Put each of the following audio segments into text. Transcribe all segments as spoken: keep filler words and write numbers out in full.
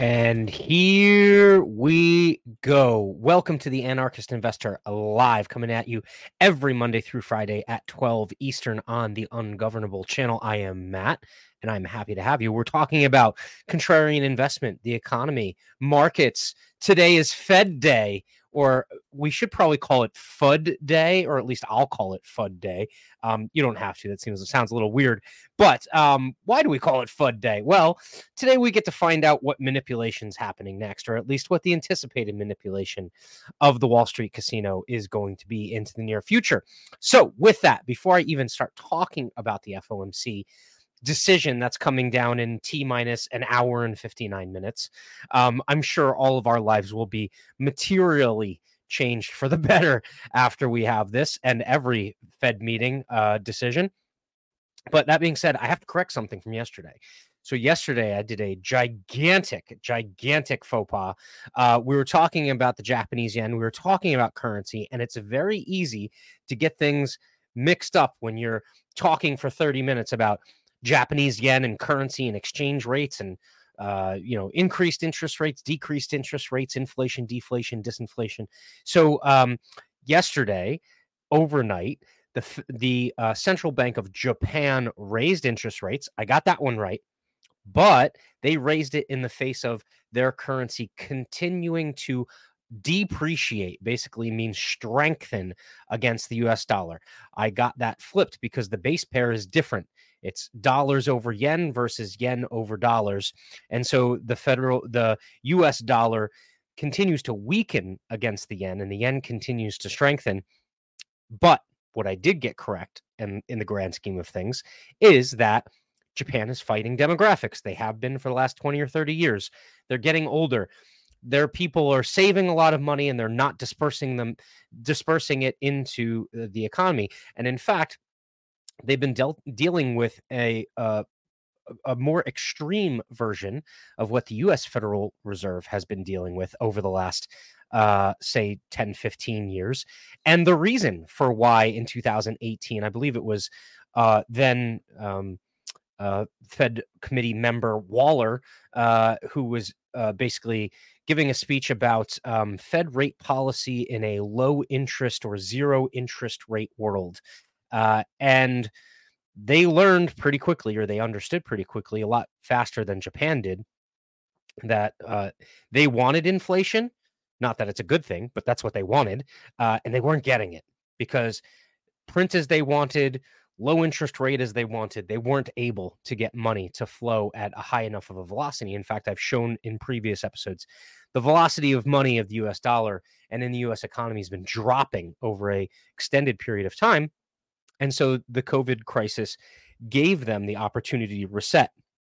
And here we go. Welcome to the Anarchist Investor Live, coming at you every Monday through Friday at twelve Eastern on the Ungovernable channel. I am Matt, and I'm happy to have you. We're talking about contrarian investment, the economy, markets. Today is Fed Day, or we should probably call it FUD Day, or at least I'll call it FUD Day. Um, you don't have to. That seems it sounds a little weird. But um, why do we call it FUD Day? Well, today we get to find out what manipulation is happening next, or at least what the anticipated manipulation of the Wall Street casino is going to be into the near future. So with that, before I even start talking about the F O M C decision that's coming down in T minus an hour and fifty-nine minutes, um, I'm sure all of our lives will be materially changed for the better after we have this and every Fed meeting uh, decision. But that being said, I have to correct something from yesterday. So yesterday I did a gigantic, gigantic faux pas. Uh, we were talking about the Japanese yen. We were talking about currency, and it's very easy to get things mixed up when you're talking for thirty minutes about Japanese yen and currency and exchange rates and uh, you know, increased interest rates, decreased interest rates, inflation, deflation, disinflation. So um, yesterday, overnight, the the uh, Central Bank of Japan raised interest rates. I got that one right, but they raised it in the face of their currency continuing to depreciate, basically means strengthen against the U S dollar. I got that flipped because the base pair is different. It's dollars over yen versus yen over dollars. And so the federal, the U S dollar continues to weaken against the yen and the yen continues to strengthen. But what I did get correct, and in the grand scheme of things, is that Japan is fighting demographics. They have been for the last twenty or thirty years. They're getting older. Their people are saving a lot of money and they're not dispersing them, dispersing it into the economy. And in fact, they've been dealt, dealing with a, uh, a more extreme version of what the U S Federal Reserve has been dealing with over the last, uh, say, ten, fifteen years. And the reason for why in two thousand eighteen, I believe it was uh, then um, uh, Fed committee member Waller, uh, who was uh, basically giving a speech about um, Fed rate policy in a low interest or zero interest rate world. Uh, and they learned pretty quickly, or they understood pretty quickly, a lot faster than Japan did, that uh, they wanted inflation. Not that it's a good thing, but that's what they wanted. Uh, and they weren't getting it because print as they wanted, low interest rate as they wanted, they weren't able to get money to flow at a high enough of a velocity. In fact, I've shown in previous episodes, the velocity of money of the U S dollar and in the U S economy has been dropping over a extended period of time. And so the COVID crisis gave them the opportunity to reset.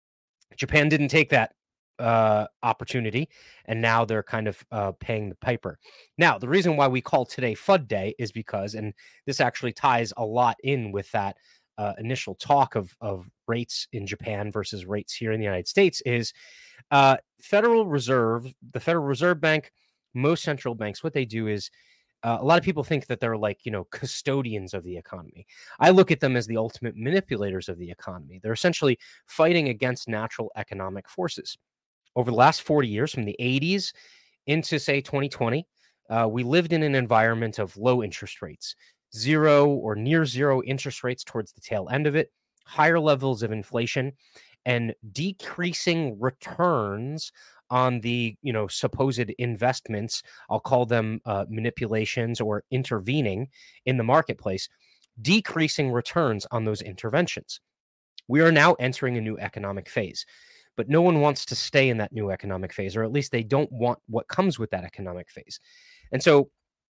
Japan didn't take that uh, opportunity, and now they're kind of uh, paying the piper. Now, the reason why we call today FUD Day is because, and this actually ties a lot in with that uh, initial talk of, of rates in Japan versus rates here in the United States, is uh, Federal Reserve, the Federal Reserve Bank, most central banks, what they do is uh, a lot of people think that they're like, you know, custodians of the economy. I look at them as the ultimate manipulators of the economy. They're essentially fighting against natural economic forces. Over the last forty years, from the eighties into, say, twenty twenty, uh, we lived in an environment of low interest rates, zero or near zero interest rates towards the tail end of it, higher levels of inflation, and decreasing returns on the, you know, supposed investments. I'll call them uh, manipulations or intervening in the marketplace, decreasing returns on those interventions. We are now entering a new economic phase, but no one wants to stay in that new economic phase, or at least they don't want what comes with that economic phase. And so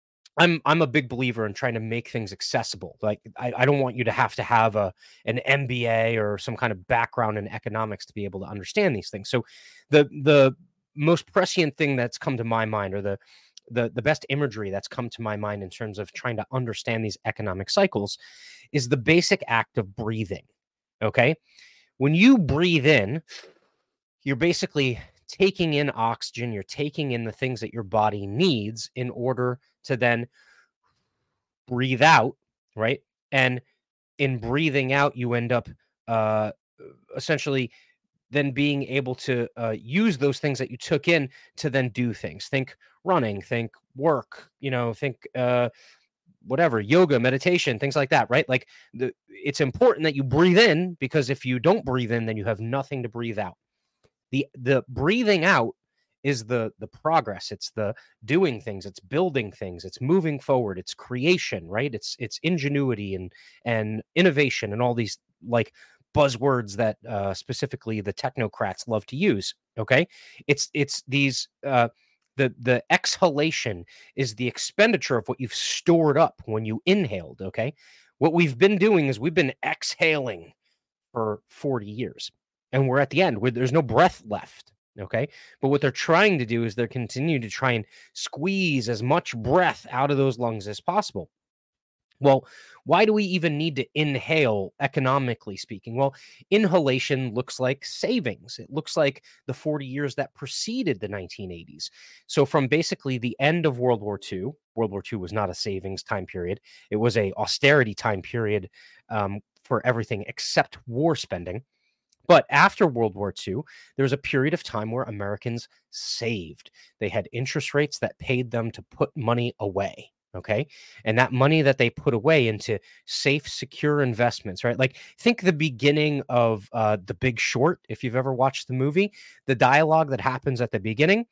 I'm I'm a big believer in trying to make things accessible. Like I, I don't want you to have to have a an M B A or some kind of background in economics to be able to understand these things. So the the most prescient thing that's come to my mind, or the the the best imagery that's come to my mind in terms of trying to understand these economic cycles, is the basic act of breathing. Okay, when you breathe in, you're basically taking in oxygen, you're taking in the things that your body needs in order to then breathe out, right? And in breathing out, you end up uh, essentially then being able to uh, use those things that you took in to then do things. Think running, think work, you know, think uh, whatever, yoga, meditation, things like that, right? Like the, it's important that you breathe in, because if you don't breathe in, then you have nothing to breathe out. The the breathing out is the the progress. It's the doing things, it's building things, it's moving forward, it's creation, right? It's it's ingenuity and and innovation and all these like buzzwords that uh, specifically the technocrats love to use. Okay, it's it's these uh, the the exhalation is the expenditure of what you've stored up when you inhaled. Okay, what we've been doing is we've been exhaling for forty years, and we're at the end where there's no breath left. Okay, but what they're trying to do is they're continuing to try and squeeze as much breath out of those lungs as possible. Well, why do we even need to inhale, economically speaking? Well, inhalation looks like savings. It looks like the forty years that preceded the nineteen eighties. So, from basically the end of World War Two, World War Two was not a savings time period, it was a austerity time period um, for everything except war spending. But after World War Two, there was a period of time where Americans saved. They had interest rates that paid them to put money away. Okay. And that money that they put away into safe, secure investments, right? Like, think the beginning of uh, The Big Short. If you've ever watched the movie, the dialogue that happens at the beginning,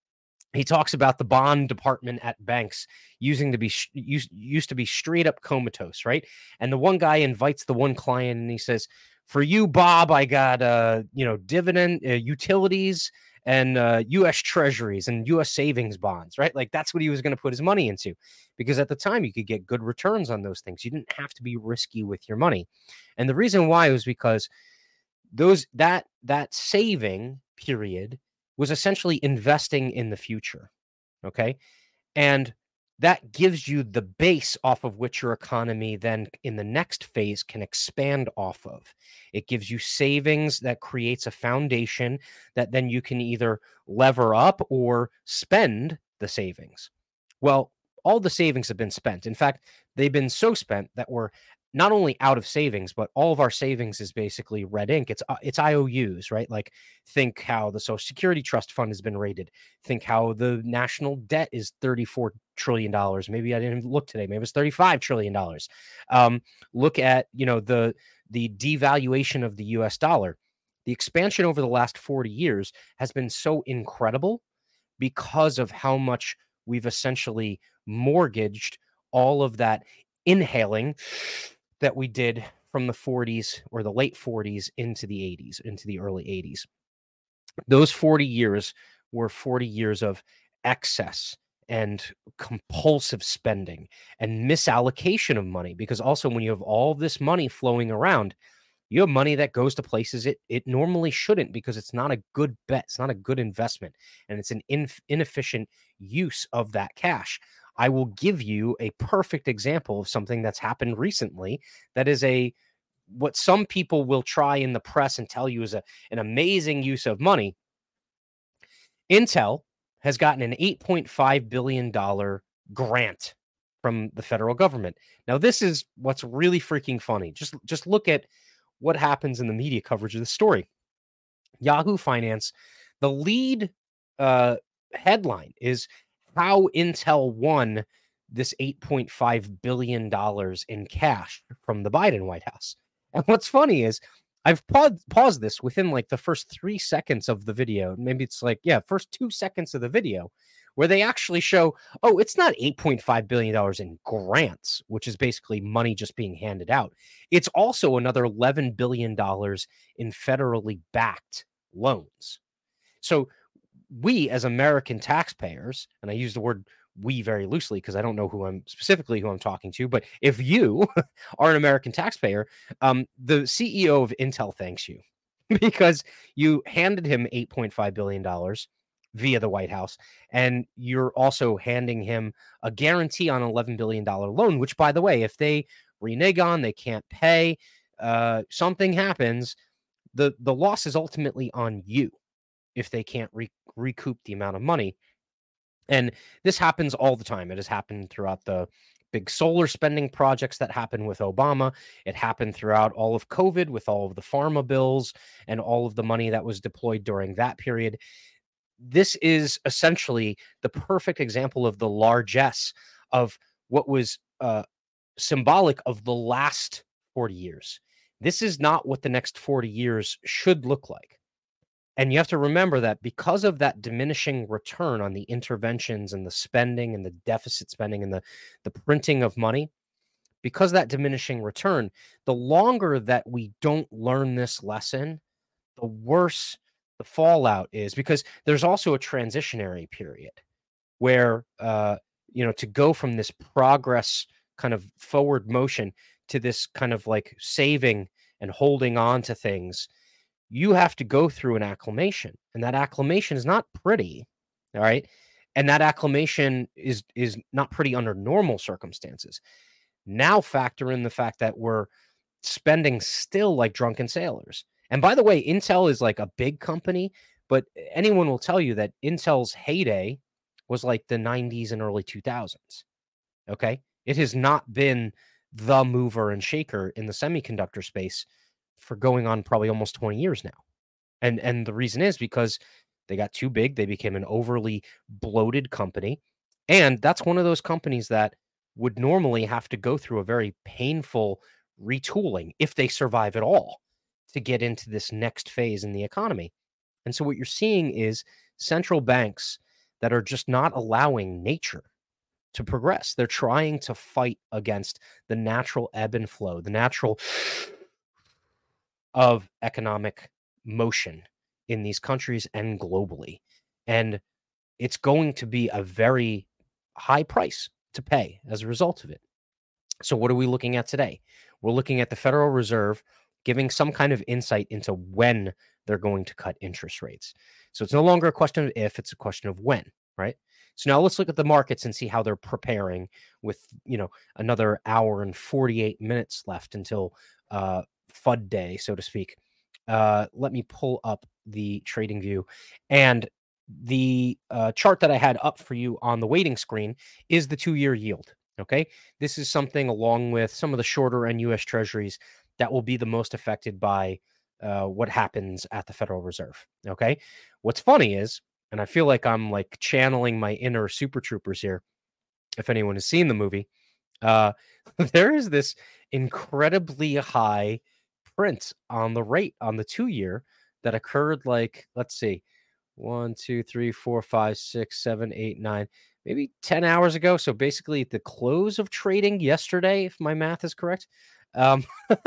he talks about the bond department at banks using to be sh- used, used to be straight up comatose, right? And the one guy invites the one client and he says, "For you, Bob, I got uh, you know, dividend uh, utilities and uh, U S treasuries and U S savings bonds," right? Like, that's what he was going to put his money into, because at the time you could get good returns on those things. You didn't have to be risky with your money. And the reason why was because those that that saving period was essentially investing in the future. Okay. And that gives you the base off of which your economy then in the next phase can expand off of. It gives you savings that creates a foundation that then you can either lever up or spend the savings. Well, all the savings have been spent. In fact, they've been so spent that we're not only out of savings, but all of our savings is basically red ink. It's uh, it's I O Us, right? Like, think how the Social Security Trust Fund has been rated. Think how the national debt is thirty-four trillion dollars. Maybe I didn't look today. Maybe it's thirty-five trillion dollars. Um, look at, you know, the the devaluation of the U S dollar. The expansion over the last forty years has been so incredible because of how much we've essentially mortgaged all of that inhaling that we did from the forties or the late forties into the eighties, into the early eighties. Those forty years were forty years of excess and compulsive spending and misallocation of money, because also when you have all this money flowing around, you have money that goes to places it it normally shouldn't, because it's not a good bet, it's not a good investment, and it's an inf- inefficient use of that cash. I will give you a perfect example of something that's happened recently that is a what some people will try in the press and tell you is a, an amazing use of money. Intel has gotten an eight point five billion dollars grant from the federal government. Now, this is what's really freaking funny. Just, just look at what happens in the media coverage of the story. Yahoo Finance, the lead uh, headline is how Intel won this eight point five billion dollars in cash from the Biden White House. And what's funny is I've paused, paused this within like the first three seconds of the video. Maybe it's like, yeah, first two seconds of the video, where they actually show, oh, it's not eight point five billion dollars in grants, which is basically money just being handed out. It's also another eleven billion dollars in federally backed loans. So we as American taxpayers, and I use the word we very loosely because I don't know who I'm specifically who I'm talking to, but if you are an American taxpayer, um, the C E O of Intel thanks you because you handed him eight point five billion dollars via the White House, and you're also handing him a guarantee on an eleven billion dollars loan, which, by the way, if they renege on, they can't pay, uh, something happens, the, the loss is ultimately on you if they can't re- recoup the amount of money. And this happens all the time. It has happened throughout the big solar spending projects that happened with Obama. It happened throughout all of COVID with all of the pharma bills and all of the money that was deployed during that period. This is essentially the perfect example of the largesse of what was uh, symbolic of the last forty years. This is not what the next forty years should look like. And you have to remember that because of that diminishing return on the interventions and the spending and the deficit spending and the, the printing of money, because that diminishing return, the longer that we don't learn this lesson, the worse the fallout is, because there's also a transitionary period where, uh, you know, to go from this progress kind of forward motion to this kind of like saving and holding on to things, you have to go through an acclimation, and that acclimation is not pretty. All right. And that acclimation is is not pretty under normal circumstances. Now factor in the fact that we're spending still like drunken sailors. And by the way, Intel is like a big company, but anyone will tell you that Intel's heyday was like the nineties and early two thousands. Okay. It has not been the mover and shaker in the semiconductor space for going on probably almost twenty years now. And and the reason is because they got too big, they became an overly bloated company, and that's one of those companies that would normally have to go through a very painful retooling if they survive at all to get into this next phase in the economy. And so what you're seeing is central banks that are just not allowing nature to progress. They're trying to fight against the natural ebb and flow, the natural of economic motion in these countries and globally. And it's going to be a very high price to pay as a result of it. So, what are we looking at today? We're looking at the Federal Reserve giving some kind of insight into when they're going to cut interest rates. So, it's no longer a question of if, it's a question of when, right? So now let's look at the markets and see how they're preparing with, you know, another hour and forty-eight minutes left until uh, F U D day, so to speak. Uh, let me pull up the trading view, and the uh, chart that I had up for you on the waiting screen is the two-year yield. Okay, this is something along with some of the shorter end U S Treasuries that will be the most affected by uh, what happens at the Federal Reserve. Okay, what's funny is, and I feel like I'm like channeling my inner Super Troopers here. If anyone has seen the movie, uh, there is this incredibly high print on the rate on the two year that occurred like, let's see, one, two, three, four, five, six, seven, eight, nine, maybe ten hours ago. So basically at the close of trading yesterday, if my math is correct. Um,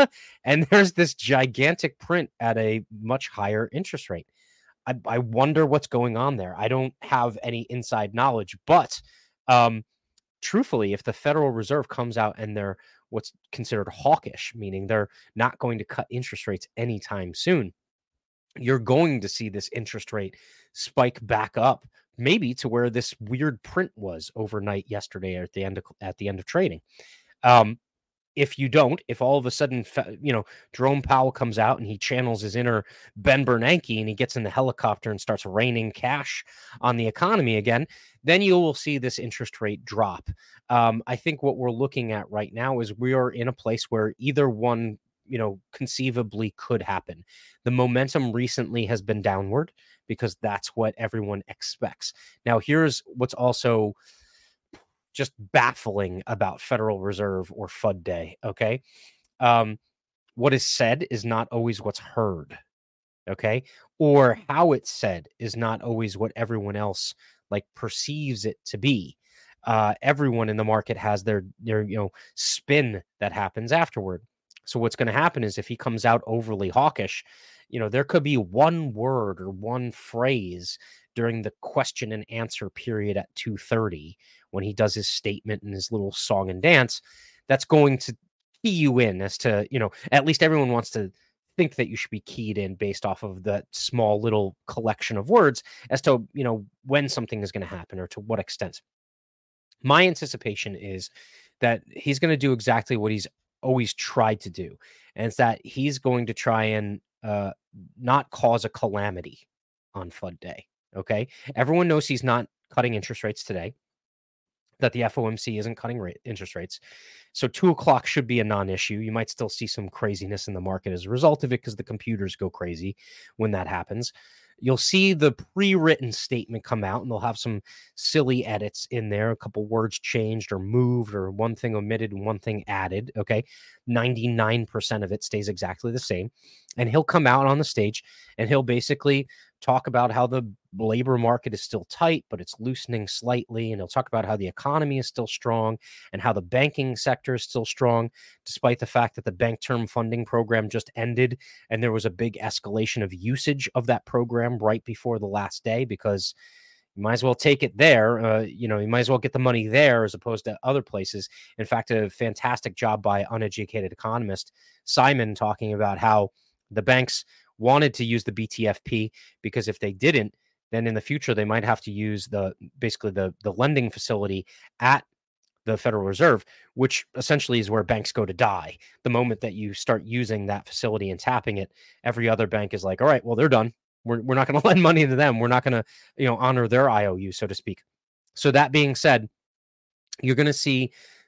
and there's this gigantic print at a much higher interest rate. I, I wonder what's going on there. I don't have any inside knowledge, but um, truthfully, if the Federal Reserve comes out and they're what's considered hawkish, meaning they're not going to cut interest rates anytime soon, you're going to see this interest rate spike back up, maybe to where this weird print was overnight yesterday at the end of at the end of trading. Um, If you don't, if all of a sudden, you know, Jerome Powell comes out and he channels his inner Ben Bernanke and he gets in the helicopter and starts raining cash on the economy again, then you will see this interest rate drop. Um, I think what we're looking at right now is we are in a place where either one, you know, conceivably could happen. The momentum recently has been downward because that's what everyone expects. Now, here's what's also just baffling about Federal Reserve or F U D day. Okay. Um, what is said is not always what's heard. Okay. Or how it's said is not always what everyone else like perceives it to be. Uh, everyone in the market has their, their, you know, spin that happens afterward. So what's going to happen is if he comes out overly hawkish, you know, there could be one word or one phrase during the question and answer period at two thirty when he does his statement and his little song and dance that's going to key you in as to, you know, at least everyone wants to think that you should be keyed in based off of that small little collection of words as to, you know, when something is going to happen or to what extent. My anticipation is that he's going to do exactly what he's always tried to do. And it's that he's going to try and uh, not cause a calamity on F U D day. Okay. Everyone knows he's not cutting interest rates today. that the F O M C isn't cutting rate interest rates. So two o'clock should be a non-issue. You might still see some craziness in the market as a result of it because the computers go crazy when that happens. You'll see the pre-written statement come out, and they'll have some silly edits in there, a couple words changed or moved or one thing omitted and one thing added, okay? ninety-nine percent of it stays exactly the same. And he'll come out on the stage, and he'll basically talk about how the labor market is still tight, but it's loosening slightly. And he'll talk about how the economy is still strong and how the banking sector is still strong, despite the fact that the bank term funding program just ended. And there was a big escalation of usage of that program right before the last day, because you might as well take it there. Uh, you know, you might as well get the money there as opposed to other places. In fact, a fantastic job by uneducated economist Simon talking about how the banks wanted to use the B T F P because if they didn't, then in the future they might have to use the basically the the lending facility at the Federal Reserve, which essentially is where banks go to die. The moment that you start using that facility and tapping it, every other bank is like, all right, well, they're done. We're, we're not going to lend money to them. We're not going to, you know, honor their I O U, so to speak. So that being said, you're going to see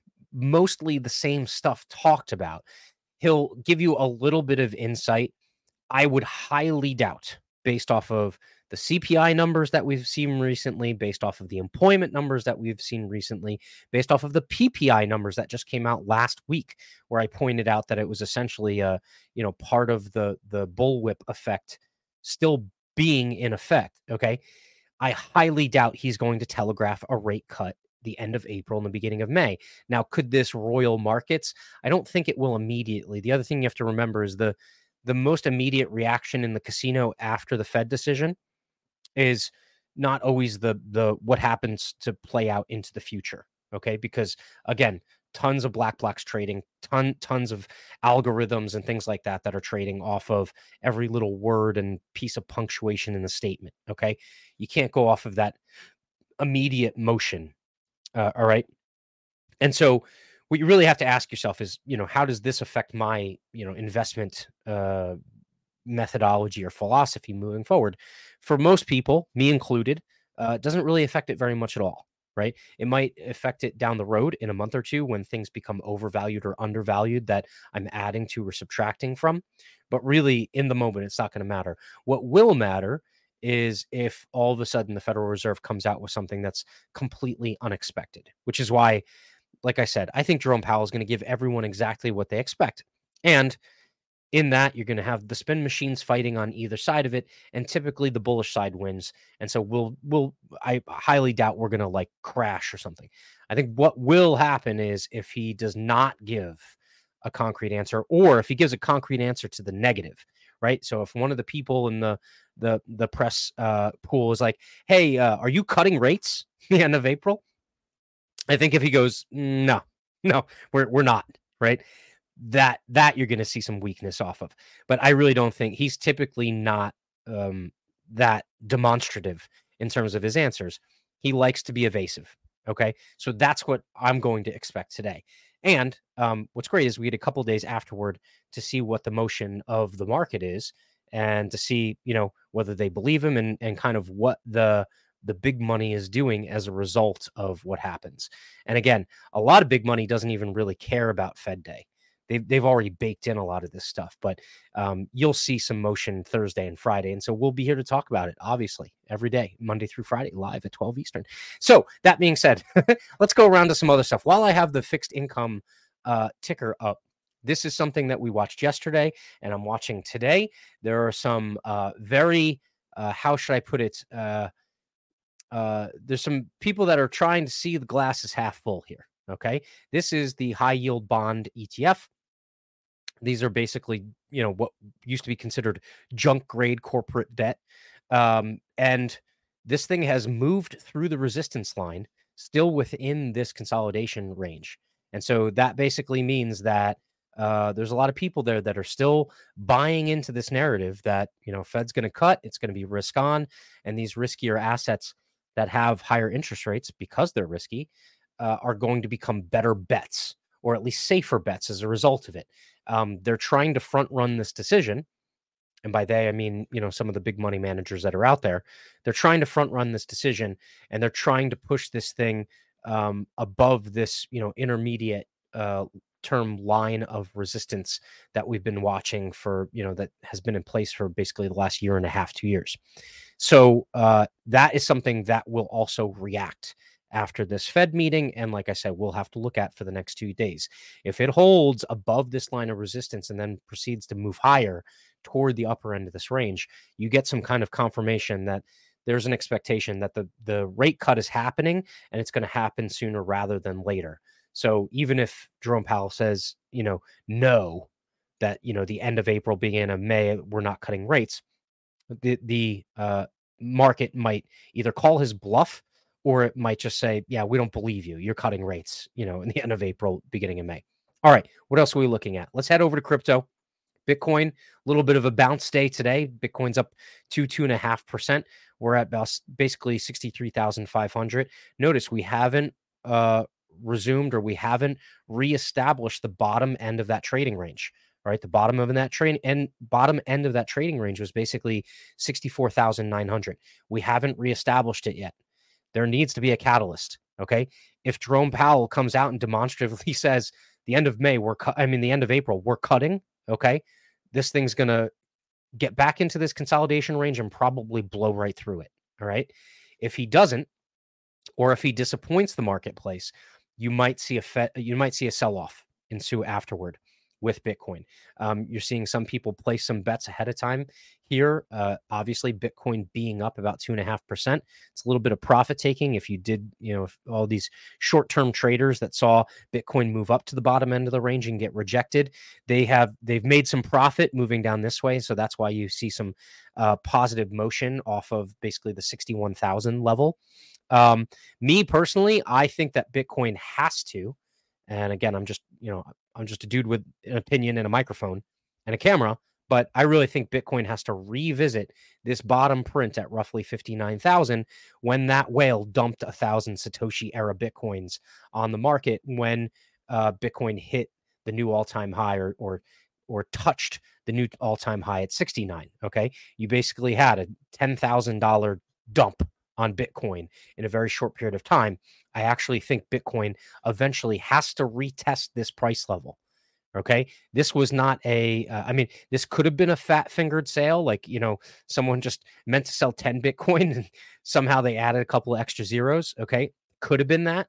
mostly the same stuff talked about. He'll give you a little bit of insight. I would highly doubt, based off of the C P I numbers that we've seen recently, based off of the employment numbers that we've seen recently, based off of the P P I numbers that just came out last week, where I pointed out that it was essentially a, you know, part of the the bullwhip effect still being in effect. Okay. I highly doubt he's going to telegraph a rate cut the end of April and the beginning of May. Now, could this roil markets? I don't think it will immediately. The other thing you have to remember is the the most immediate reaction in the casino after the Fed decision is not always the the what happens to play out into the future. Okay, because again, tons of black blocks trading, ton tons of algorithms and things like that that are trading off of every little word and piece of punctuation in the statement. Okay, you can't go off of that immediate motion. Uh, all right, and so what you really have to ask yourself is, you know, how does this affect my, you know, investment uh, methodology or philosophy moving forward? For most people, me included, uh, it doesn't really affect it very much at all, right? It might affect it down the road in a month or two when things become overvalued or undervalued that I'm adding to or subtracting from. But really, in the moment, it's not going to matter. What will matter is if all of a sudden the Federal Reserve comes out with something that's completely unexpected, which is why, like I said, I think Jerome Powell is going to give everyone exactly what they expect. And in that, you're going to have the spin machines fighting on either side of it, and typically the bullish side wins. And so we'll, we'll, I highly doubt we're going to like crash or something. I think what will happen is if he does not give a concrete answer, or if he gives a concrete answer to the negative, right? So if one of the people in the the the press uh, pool is like, "Hey, uh, are you cutting rates the end of April?" I think if he goes, no, no, we're we're not, right? That that you're going to see some weakness off of. But I really don't think he's typically not um, that demonstrative in terms of his answers. He likes to be evasive. Okay, so that's what I'm going to expect today. And um, what's great is we had a couple days afterward to see what the motion of the market is, and to see, you know, whether they believe him, and and kind of what the the big money is doing as a result of what happens. And again, a lot of big money doesn't even really care about Fed Day. They've, they've already baked in a lot of this stuff, but um, you'll see some motion Thursday and Friday. And so we'll be here to talk about it, obviously, every day, Monday through Friday, live at twelve Eastern. So that being said, let's go around to some other stuff. While I have the fixed income uh, ticker up, this is something that we watched yesterday and I'm watching today. There are some uh, very, uh, how should I put it? Uh, uh, there's some people that are trying to see the glass is half full here. Okay. This is the high yield bond E T F. These are basically, you know, what used to be considered junk grade corporate debt. Um, and this thing has moved through the resistance line, still within this consolidation range. And so that basically means that uh, there's a lot of people there that are still buying into this narrative that, you know, Fed's going to cut, it's going to be risk on, and these riskier assets that have higher interest rates because they're risky uh, are going to become better bets, or at least safer bets as a result of it. Um, they're trying to front run this decision. And by they, I mean, you know, some of the big money managers that are out there, they're trying to front run this decision, and they're trying to push this thing um, above this, you know, intermediate uh, term line of resistance that we've been watching for, you know, that has been in place for basically the last year and a half, two years. So uh, that is something that will also react after this Fed meeting. And like I said, we'll have to look at for the next two days. If it holds above this line of resistance and then proceeds to move higher toward the upper end of this range, you get some kind of confirmation that there's an expectation that the, the rate cut is happening and it's going to happen sooner rather than later. So even if Jerome Powell says, you know, no, that, you know, the end of April, beginning of May, we're not cutting rates, the the uh, market might either call his bluff or it might just say, yeah, we don't believe you. You're cutting rates, you know, in the end of April, beginning of May. All right. What else are we looking at? Let's head over to crypto. Bitcoin, a little bit of a bounce day today. Bitcoin's up two, two and a half percent. We're at basically sixty-three thousand five hundred. Notice we haven't uh, resumed or we haven't reestablished the bottom end of that trading range. Right, the bottom of that trade and bottom end of that trading range was basically sixty-four thousand nine hundred. We haven't reestablished it yet. There needs to be a catalyst. Okay, if Jerome Powell comes out and demonstratively says the end of May, we're cu- I mean the end of April, we're cutting. Okay, this thing's gonna get back into this consolidation range and probably blow right through it. All right, if he doesn't, or if he disappoints the marketplace, you might see a fe- you might see a sell off ensue afterward with Bitcoin. Um, you're seeing some people place some bets ahead of time here. Uh, obviously, Bitcoin being up about two and a half percent. It's a little bit of profit taking. If you did, you know, if all these short-term traders that saw Bitcoin move up to the bottom end of the range and get rejected, they have they've made some profit moving down this way. So that's why you see some uh, positive motion off of basically the sixty-one thousand level. Um, me personally, I think that Bitcoin has to. And again, I'm just, you know, I'm just a dude with an opinion and a microphone and a camera, but I really think Bitcoin has to revisit this bottom print at roughly fifty-nine thousand when that whale dumped a thousand Satoshi era Bitcoins on the market when uh, Bitcoin hit the new all-time high or, or, or touched the new all-time high at sixty-nine. Okay. You basically had a ten thousand dollars dump on Bitcoin in a very short period of time. I actually think Bitcoin eventually has to retest this price level. Okay. This was not a, uh, I mean, this could have been a fat fingered sale. Like, you know, someone just meant to sell ten Bitcoin and somehow they added a couple of extra zeros. Okay. Could have been that.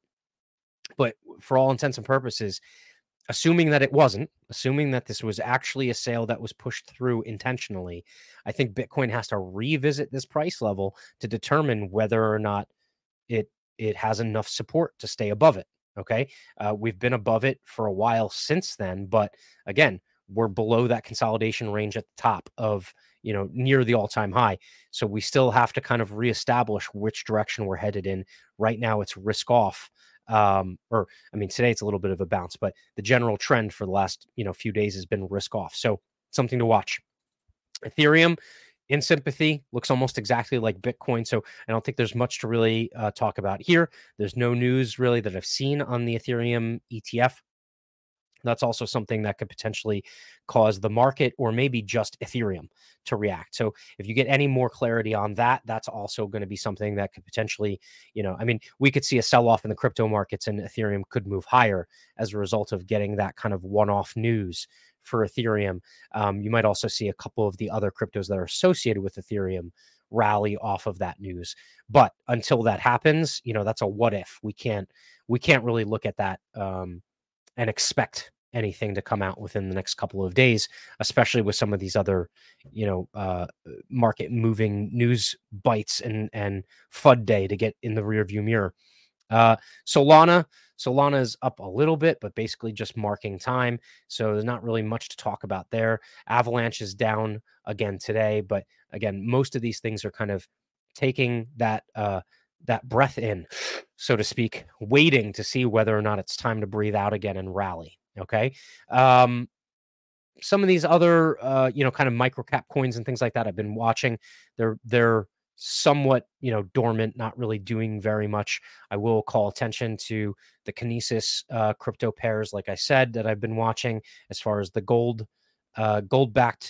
But for all intents and purposes, assuming that it wasn't, assuming that this was actually a sale that was pushed through intentionally, I think Bitcoin has to revisit this price level to determine whether or not it it has enough support to stay above it. Okay, uh, we've been above it for a while since then, but again, we're below that consolidation range at the top of, you know, near the all-time high. So we still have to kind of reestablish which direction we're headed in. Right now, it's risk off. Um, or I mean, today it's a little bit of a bounce, but the general trend for the last, you know, few days has been risk off. So something to watch. Ethereum in sympathy looks almost exactly like Bitcoin. So I don't think there's much to really uh, talk about here. There's no news really that I've seen on the Ethereum E T F. That's also something that could potentially cause the market or maybe just Ethereum to react. So if you get any more clarity on that, that's also going to be something that could potentially, you know, I mean, we could see a sell-off in the crypto markets and Ethereum could move higher as a result of getting that kind of one-off news for Ethereum. Um, you might also see a couple of the other cryptos that are associated with Ethereum rally off of that news. But until that happens, you know, that's a what if. We can't, we can't really look at that um, and expect anything to come out within the next couple of days, especially with some of these other, you know, uh, market moving news bites and and F U D day to get in the rearview mirror. Uh, Solana, Solana is up a little bit, but basically just marking time. So there's not really much to talk about there. Avalanche is down again today, but again, most of these things are kind of taking that uh, that breath in, so to speak, waiting to see whether or not it's time to breathe out again and rally. Okay. Um, some of these other, uh, you know, kind of micro cap coins and things like that I've been watching. They're, they're somewhat, you know, dormant, not really doing very much. I will call attention to the Kinesis uh, crypto pairs, like I said, that I've been watching as far as the gold, uh, gold backed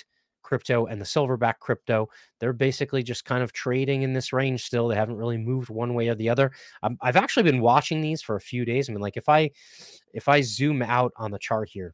crypto and the silverback crypto, they're basically just kind of trading in this range still. They haven't really moved one way or the other. Um, I've actually been watching these for a few days. I mean, like if I if I zoom out on the chart here,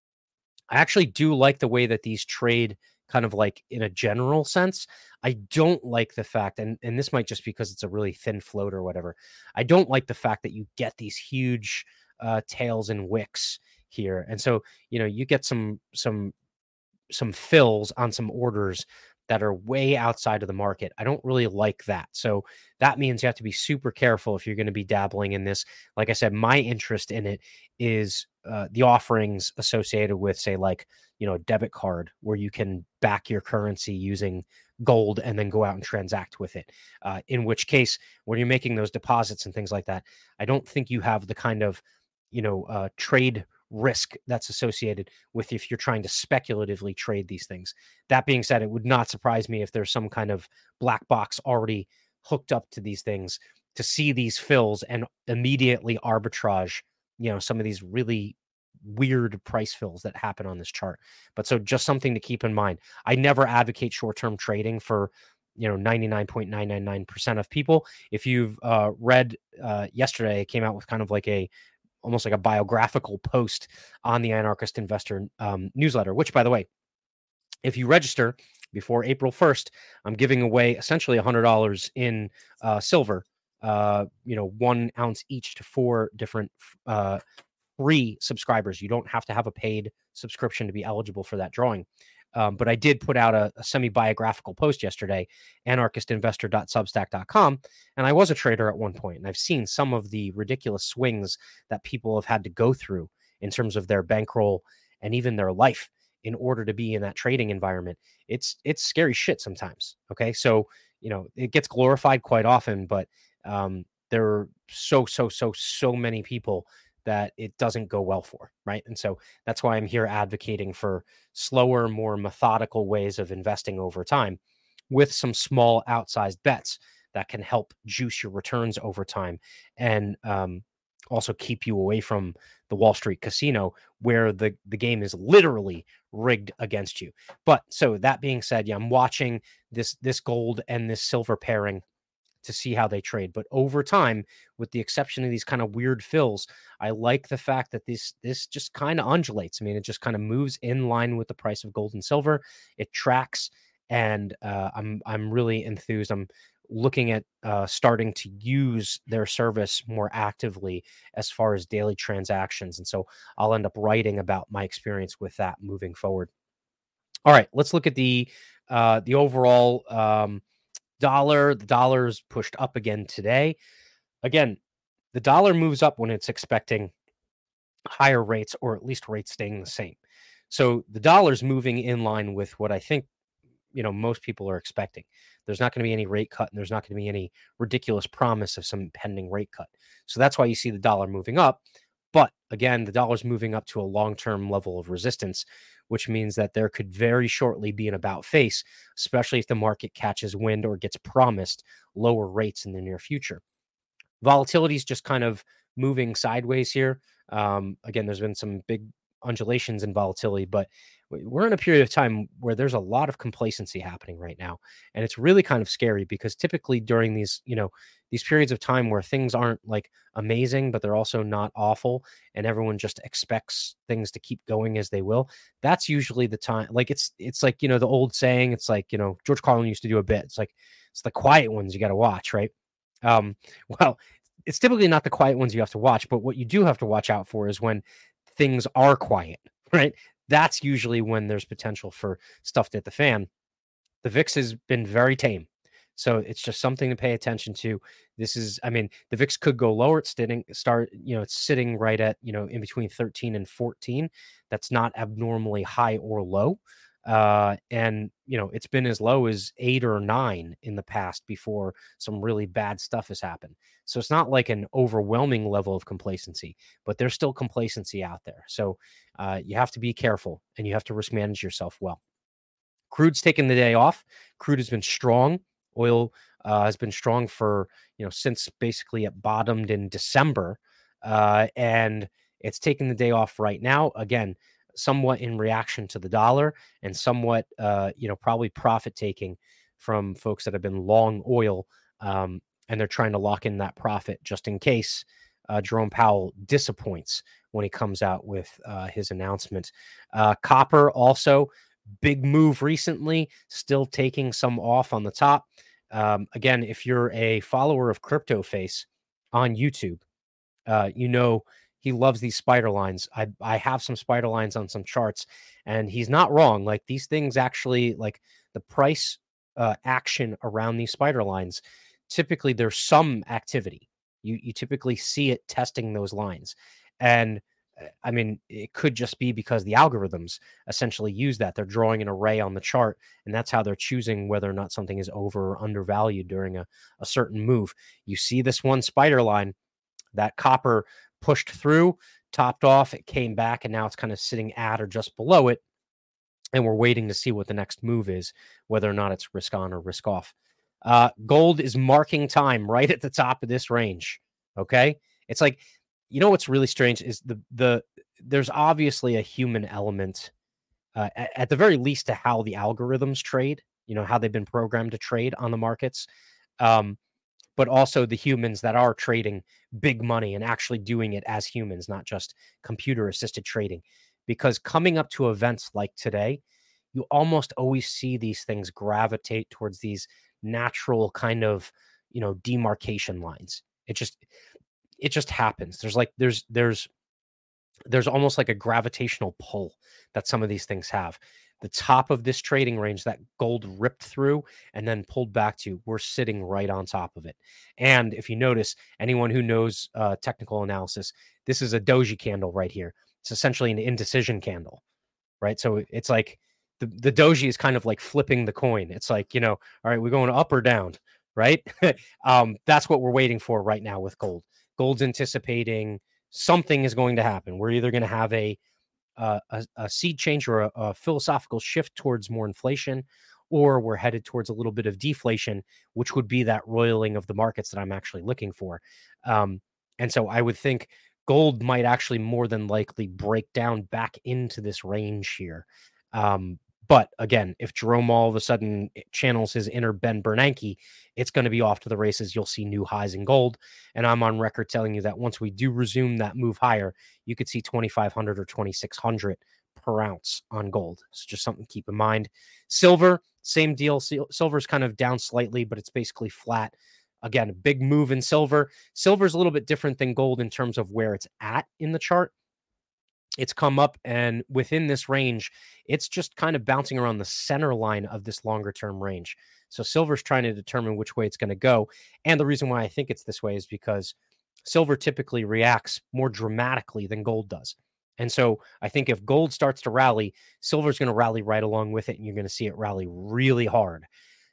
I actually do like the way that these trade kind of like in a general sense. I don't like the fact, and, and this might just because it's a really thin float or whatever. I don't like the fact that you get these huge uh, tails and wicks here. And so, you know, you get some, some, some fills on some orders that are way outside of the market. I don't really like that. So that means you have to be super careful if you're going to be dabbling in this. Like I said, my interest in it is uh, the offerings associated with, say, like, you know, a debit card where you can back your currency using gold and then go out and transact with it. Uh, in which case, when you're making those deposits and things like that, I don't think you have the kind of, you know, uh, trade risk that's associated with if you're trying to speculatively trade these things. That being said, it would not surprise me if there's some kind of black box already hooked up to these things to see these fills and immediately arbitrage, you know, some of these really weird price fills that happen on this chart. But so just something to keep in mind. I never advocate short-term trading for, you know, ninety-nine point nine nine nine percent of people. If you've uh, read uh, yesterday, it came out with kind of like a almost like a biographical post on the Anarchist Investor um, newsletter, which, by the way, if you register before April first, I'm giving away essentially one hundred dollars in uh, silver, uh, you know, one ounce each to four different uh, free subscribers. You don't have to have a paid subscription to be eligible for that drawing. Um, but I did put out a, a semi-biographical post yesterday, anarchist investor dot substack dot com, and I was a trader at one point, and I've seen some of the ridiculous swings that people have had to go through in terms of their bankroll and even their life in order to be in that trading environment. It's it's scary shit sometimes. Okay, so you know it gets glorified quite often, but um, there are so so so so many people that it doesn't go well for, right? And so that's why I'm here advocating for slower, more methodical ways of investing over time with some small outsized bets that can help juice your returns over time and um, also keep you away from the Wall Street casino where the, the game is literally rigged against you. But so that being said, yeah, I'm watching this, this gold and this silver pairing to see how they trade. But over time, with the exception of these kind of weird fills, I like the fact that this this just kind of undulates. I mean, it just kind of moves in line with the price of gold and silver. It tracks, and uh, I'm I'm really enthused. I'm looking at uh, starting to use their service more actively as far as daily transactions, and so I'll end up writing about my experience with that moving forward. All right, let's look at the uh, the overall. Um, Dollar, the dollar's pushed up again today. Again, the dollar moves up when it's expecting higher rates or at least rates staying the same. So the dollar's moving in line with what I think, you know, most people are expecting. There's not going to be any rate cut and there's not going to be any ridiculous promise of some pending rate cut. So that's why you see the dollar moving up. But again, the dollar's moving up to a long-term level of resistance, which means that there could very shortly be an about face, especially if the market catches wind or gets promised lower rates in the near future. Volatility is just kind of moving sideways here. Um, again, there's been some big undulations in volatility, but we're in a period of time where there's a lot of complacency happening right now. And it's really kind of scary because typically during these, you know, these periods of time where things aren't like amazing, but they're also not awful, and everyone just expects things to keep going as they will, that's usually the time. Like it's, it's like, you know, the old saying, it's like, you know, George Carlin used to do a bit. It's like, it's the quiet ones you got to watch, right? Um, well, it's typically not the quiet ones you have to watch, but what you do have to watch out for is when things are quiet, right? That's usually when there's potential for stuff to hit the fan. The V I X has been very tame. So it's just something to pay attention to. This is, I mean, the V I X could go lower. It's sitting, start, you know, it's sitting right at, you know, in between thirteen and fourteen. That's not abnormally high or low. Uh, and, you know, it's been as low as eight or nine in the past before some really bad stuff has happened. So it's not like an overwhelming level of complacency, but there's still complacency out there. So uh, you have to be careful and you have to risk manage yourself well. Crude's taken the day off. Crude has been strong. Oil uh, has been strong for, you know, since basically it bottomed in December. Uh, and it's taking the day off right now. Again, somewhat in reaction to the dollar and somewhat, uh, you know, probably profit taking from folks that have been long oil, um, and they're trying to lock in that profit just in case uh, Jerome Powell disappoints when he comes out with uh, his announcement. Uh, copper also big move recently, still taking some off on the top. Um, again, if you're a follower of Crypto Face on YouTube, uh, you know he loves these spider lines. I I have some spider lines on some charts, and he's not wrong. Like these things actually, like the price uh, action around these spider lines, typically there's some activity. You you typically see it testing those lines, and uh, I mean it could just be because the algorithms essentially use that. They're drawing an array on the chart, and that's how they're choosing whether or not something is over or undervalued during a, a certain move. You see this one spider line, that copper pushed through, topped off, it came back, and now it's kind of sitting at or just below it. And we're waiting to see what the next move is, whether or not it's risk on or risk off. Uh, gold is marking time right at the top of this range. Okay. It's like, you know, what's really strange is the, the, there's obviously a human element, uh, at, at the very least, to how the algorithms trade, you know, how they've been programmed to trade on the markets. Um, but also the humans that are trading big money and actually doing it as humans, not just computer assisted trading. Because coming up to events like today, you almost always see these things gravitate towards these natural kind of, you know, demarcation lines. It just, it just happens. There's like, there's, there's, there's almost like a gravitational pull that some of these things have. The top of this trading range that gold ripped through and then pulled back to, we're sitting right on top of it. And if you notice, anyone who knows uh, technical analysis, this is a doji candle right here. It's essentially an indecision candle, right? So it's like the, the doji is kind of like flipping the coin. It's like, you know, all right, we're going up or down, right? um, that's what we're waiting for right now with gold. Gold's anticipating something is going to happen. We're either going to have a Uh, a, a seed change or a, a philosophical shift towards more inflation, or we're headed towards a little bit of deflation, which would be that roiling of the markets that I'm actually looking for. Um, and so I would think gold might actually more than likely break down back into this range here. Um, but again, if Jerome all of a sudden channels his inner Ben Bernanke, it's going to be off to the races. You'll see new highs in gold. And I'm on record telling you that once we do resume that move higher, you could see twenty-five hundred or twenty-six hundred per ounce on gold. So just something to keep in mind. Silver, same deal. Silver's kind of down slightly, but it's basically flat. Again, a big move in silver. Silver's a little bit different than gold in terms of where it's at in the chart. It's come up, and within this range, it's just kind of bouncing around the center line of this longer term range. So silver's trying to determine which way it's going to go. And the reason why I think it's this way is because silver typically reacts more dramatically than gold does. And so I think if gold starts to rally, silver's going to rally right along with it, and you're going to see it rally really hard.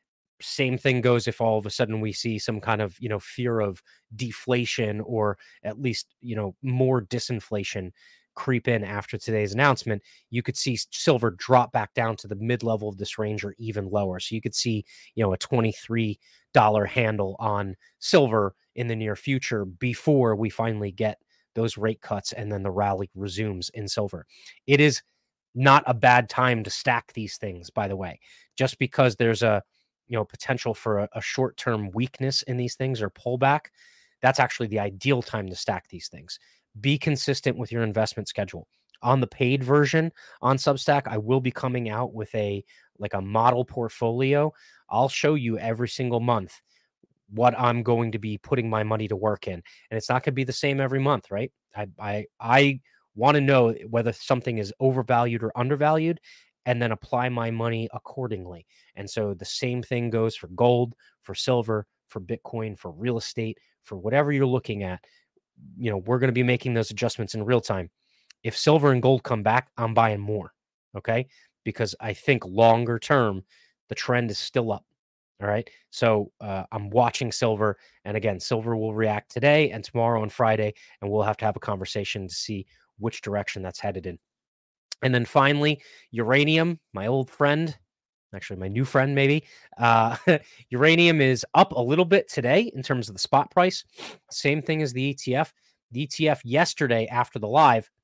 Same thing goes if all of a sudden we see some kind of, you know, fear of deflation, or at least, you know, more disinflation creep in after today's announcement. You could see silver drop back down to the mid-level of this range or even lower. So you could see, you know, a twenty-three dollar handle on silver in the near future before we finally get those rate cuts and then the rally resumes in silver. It is not a bad time to stack these things, by the way. Just because there's a, you know, potential for a, a short-term weakness in these things or pullback, that's actually the ideal time to stack these things. Be consistent with your investment schedule. On the paid version on Substack, I will be coming out with a like a model portfolio. I'll show you every single month what I'm going to be putting my money to work in. And it's not going to be the same every month, right? I I, I want to know whether something is overvalued or undervalued, and then apply my money accordingly. And so the same thing goes for gold, for silver, for Bitcoin, for real estate, for whatever you're looking at. You know, we're going to be making those adjustments in real time. If silver and gold come back, I'm buying more. Okay. Because I think longer term, the trend is still up. All right. So uh, I'm watching silver. And again, silver will react today and tomorrow and Friday. And we'll have to have a conversation to see which direction that's headed in. And then finally, uranium, my old friend, actually my new friend, maybe. Uh, uranium is up a little bit today in terms of the spot price. Same thing as the E T F. The E T F yesterday after the live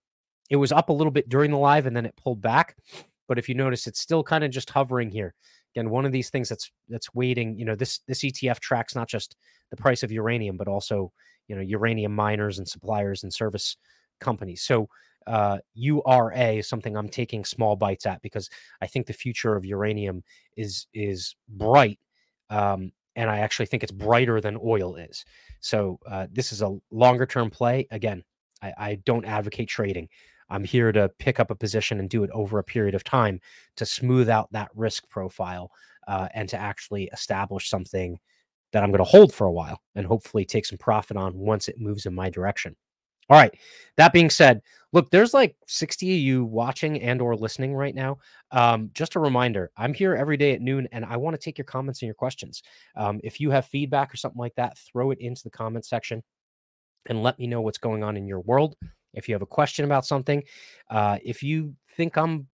It was up a little bit during the live and then it pulled back. But if you notice, it's still kind of just hovering here. Again, one of these things that's that's waiting, you know, this this E T F tracks not just the price of uranium, but also, you know, uranium miners and suppliers and service companies. So uh, U R A is something I'm taking small bites at because I think the future of uranium is is bright. Um, and I actually think it's brighter than oil is. So uh, this is a longer term play. Again, I, I don't advocate trading. I'm here to pick up a position and do it over a period of time to smooth out that risk profile uh, and to actually establish something that I'm going to hold for a while and hopefully take some profit on once it moves in my direction. All right. That being said, look, there's like sixty of you watching and or listening right now. Um, just a reminder, I'm here every day at noon and I want to take your comments and your questions. Um, if you have feedback or something like that, throw it into the comment section and let me know what's going on in your world. If you have a question about something, uh, if you think I'm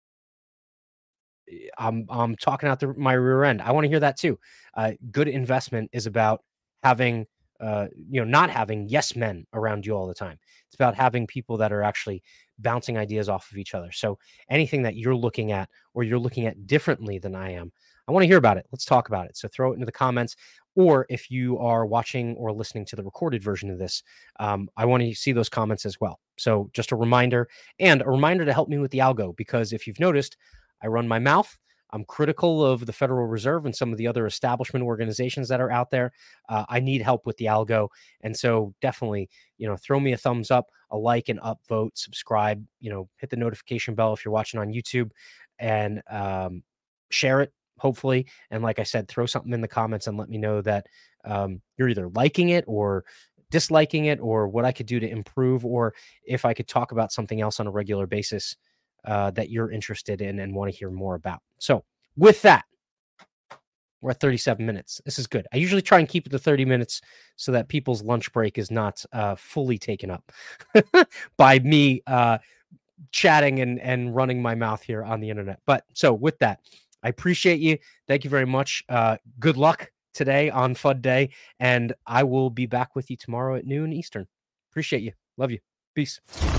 I'm I'm talking out the, my rear end, I want to hear that too. Uh, good investment is about having uh, you know, not having yes men around you all the time. It's about having people that are actually bouncing ideas off of each other. So anything that you're looking at or you're looking at differently than I am, I want to hear about it. Let's talk about it. So throw it into the comments. Or if you are watching or listening to the recorded version of this, um, I want to see those comments as well. So just a reminder and a reminder to help me with the algo, because if you've noticed, I run my mouth. I'm critical of the Federal Reserve and some of the other establishment organizations that are out there. Uh, I need help with the algo. And so definitely, you know, throw me a thumbs up, a like, and upvote, subscribe, you know, hit the notification bell if you're watching on YouTube, and um, share it, hopefully. And like I said, throw something in the comments and let me know that um, you're either liking it or disliking it, or what I could do to improve, or if I could talk about something else on a regular basis uh, that you're interested in and want to hear more about. So with that, we're at thirty-seven minutes. This is good. I usually try and keep it to thirty minutes so that people's lunch break is not uh, fully taken up by me uh, chatting and, and running my mouth here on the internet. But so with that, I appreciate you. Thank you very much. Uh, good luck today on F U D Day, and I will be back with you tomorrow at noon Eastern. Appreciate you. Love you. Peace.